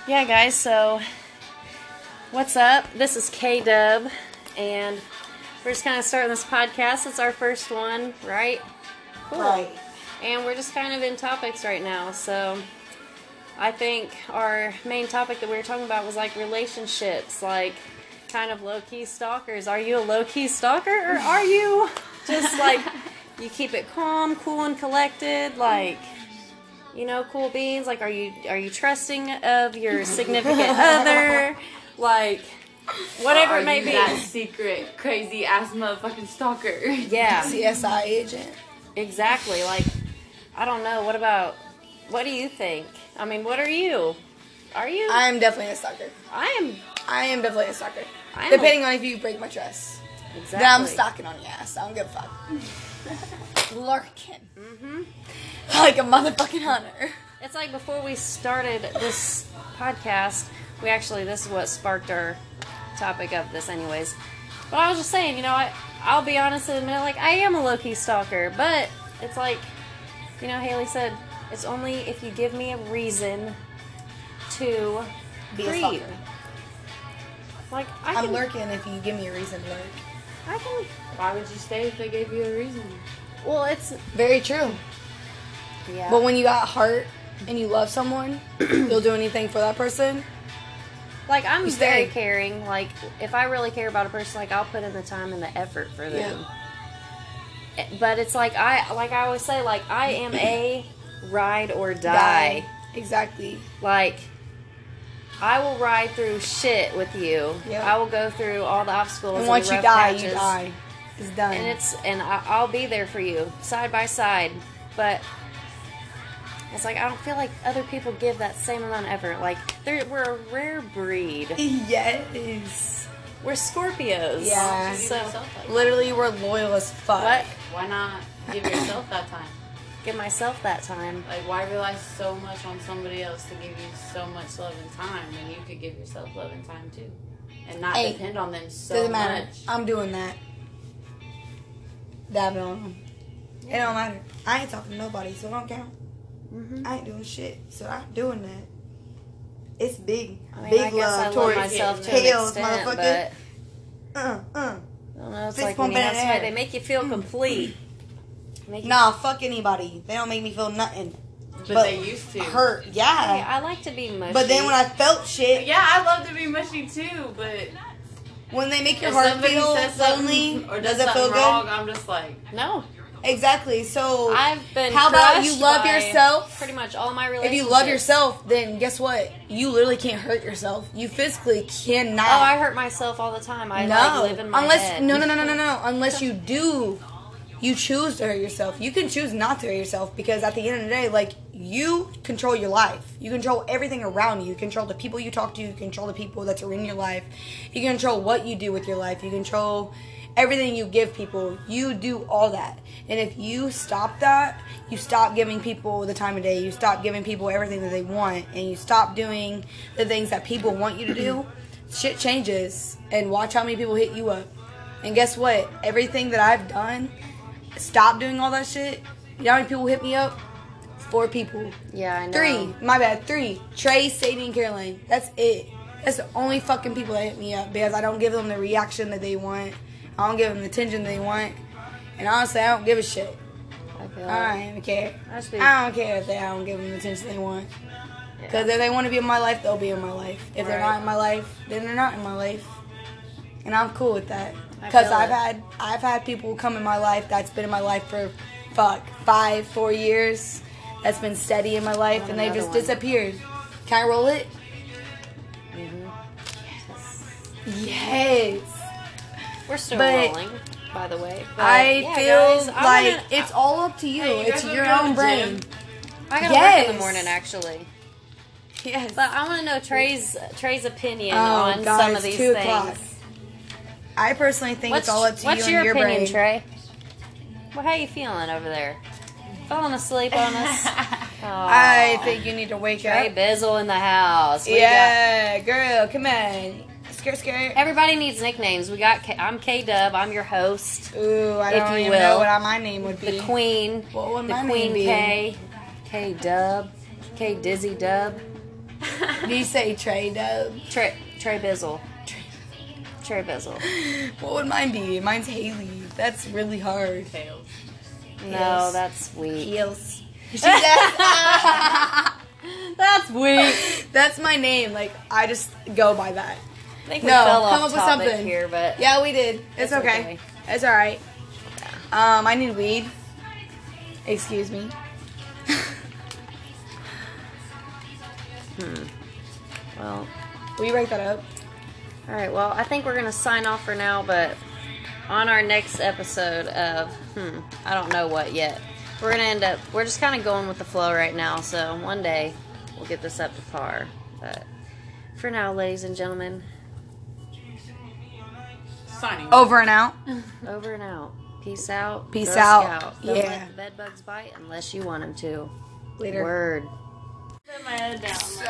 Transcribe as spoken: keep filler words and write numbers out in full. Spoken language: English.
Yeah, guys, so what's up? This is K-Dub, and we're just kind of starting this podcast. It's our first one, right? Cool. Right. And we're just kind of in topics right now, so I think our main topic that we were talking about was like relationships, like kind of low-key stalkers. Are you a low-key stalker, or are you just like, you keep it calm, cool, and collected, like... You know, cool beans. Like, are you are you trusting of your significant other? Like, whatever or it may you be. That secret, crazy ass motherfucking stalker. Yeah, C S I agent. exactly. Like, I don't know. What about? What do you think? I mean, what are you? Are you? I am definitely a stalker. I am. I am definitely a stalker. I am Depending a, on if you break my trust. Exactly. Then I'm stalking on your ass. I don't give a fuck. Lurking. Mm-hmm. Like a motherfucking hunter. It's like before we started this podcast, we actually, this is what sparked our topic of this anyways. But I was just saying, you know, I, I'll be honest and admit, like, I am a low-key stalker. But it's like, you know, Haley said, it's only if you give me a reason to Be a creep. stalker. Like, I I'm can, lurking if you give me a reason to lurk. I can, Why would you stay if they gave you a reason? well, it's, Very true. yeah. But when you got heart and you love someone, you'll do anything for that person. Like, I'm You very stay. caring. Like, if I really care about a person, like, I'll put in the time and the effort for them. Yeah. But it's like, I, like I always say, like, I am a ride or die. Exactly. Like, I will ride through shit with you. Yep. I will go through all the obstacles And and once the you rough die, patches. you die. It's done. And it's, and I, I'll be there for you, side by side. But it's like, I don't feel like other people give that same amount of effort. Like, they're, we're a rare breed. Yes. We're Scorpios. Yeah. Give So, yourself that time. Literally, we're loyal as fuck. what? Why not give yourself that time? Give myself that time. Like, why rely so much on somebody else to give you so much love and time when you could give yourself love and time too? And not Hey, depend on them so Doesn't matter. much. I'm doing that. Dabbing on them. It don't matter. I ain't talking to nobody, so it don't count. Mm-hmm. I ain't doing shit, so I'm doing that. It's big. I mean, big I guess love I love towards myself to tails, an extent, motherfucker. but Uh, uh. I don't know. It's Fist like when you pumping have in somebody, air. they make you feel complete. Make you- Nah, fuck anybody. They don't make me feel nothing. But, they used to. Hurt, Hey, yeah. I like to be mushy. But then when I felt shit, Yeah, I love to be mushy too, but when they make your if heart somebody feel says something lonely, or does does it feel something good? wrong, I'm just like, no, Exactly. So I've been. how about crushed you love by yourself? Pretty much all my If relationships. you love yourself, then guess what? You literally can't hurt yourself. You physically cannot. Oh, I hurt myself all the time. I no, like live in my unless head. no, no, no, no, no, no. Unless you do, you choose to hurt yourself. You can choose not to hurt yourself because at the end of the day, like you control your life. You control everything around you. You control the people you talk to. You control the people that are in your life. You control what you do with your life. You control everything you give people. You do all that. And if you stop that, you stop giving people the time of day. You stop giving people everything that they want, and you stop doing the things that people want you to do. Shit changes. And watch how many people hit you up. And guess what? Everything that I've done, stop doing all that shit. You know how many people hit me up? Four people. Yeah, I know. Three. My bad. Three. Trey, Sadie, and Caroline. That's it. That's the only fucking people that hit me up because I don't give them the reaction that they want. I don't give them the attention they want. And honestly, I don't give a shit. I feel I like, don't even care. I just be- I don't care if they, I don't give them the attention they want. Because if they want to be in my life, they'll be in my life. If they're Right. not in my life, then they're not in my life. And I'm cool with that. I Because feel I've it. had I've had people come in my life that's been in my life for fuck five, four years. That's been steady in my life, Want and they another just one. disappeared. Can I roll it? Yes. We're still But- rolling, by the way. But, I yeah, feel guys, I like wanna- it's all up to you. Hey, you it's guys your wanna go to own the brain. gym? I gotta work in the Yes. morning, actually. Yes. But I want to know Trey's Trey's opinion Oh, on God, some of it's these two things. o'clock. I personally think What's, it's all up to what's you your and your opinion, brain. Trey? Well, how you feeling over there? Falling asleep on us? Oh, I think you need to wake Trey up. Bizzle in the house. We Yeah, girl, come on. Skirt, skirt. got, everybody needs nicknames. We got. K, I'm K Dub. I'm your host. Ooh, I If don't you even will. know what my name would be. The Queen. What would the my Queen name be? K. K Dub. K Dizzy Dub. Do you say Trey Dub? Trey, Trey Bizzle. Trey Bizzle. What would mine be? Mine's Haley. That's really hard. Fails. No, Yes. that's weak. Heels. She says, That's weak. that's my name. Like, I just go by that. I think we No, fell come off up with topic something. here, but Yeah, we did. It's, It's okay. okay. It's alright. Um, I need weed. Excuse me. hmm. Well, Will you write that up? all right. Well, I think we're gonna sign off for now, but on our next episode of hmm, I don't know what yet. We're gonna end up. We're just kind of going with the flow right now. So one day we'll get this up to par. But for now, ladies and gentlemen, Signing. Over and out. over and out. Peace out. Peace Girl out. Scout. Don't Yeah. let the bed bugs bite unless you want them to. Later. Word. Put my head down.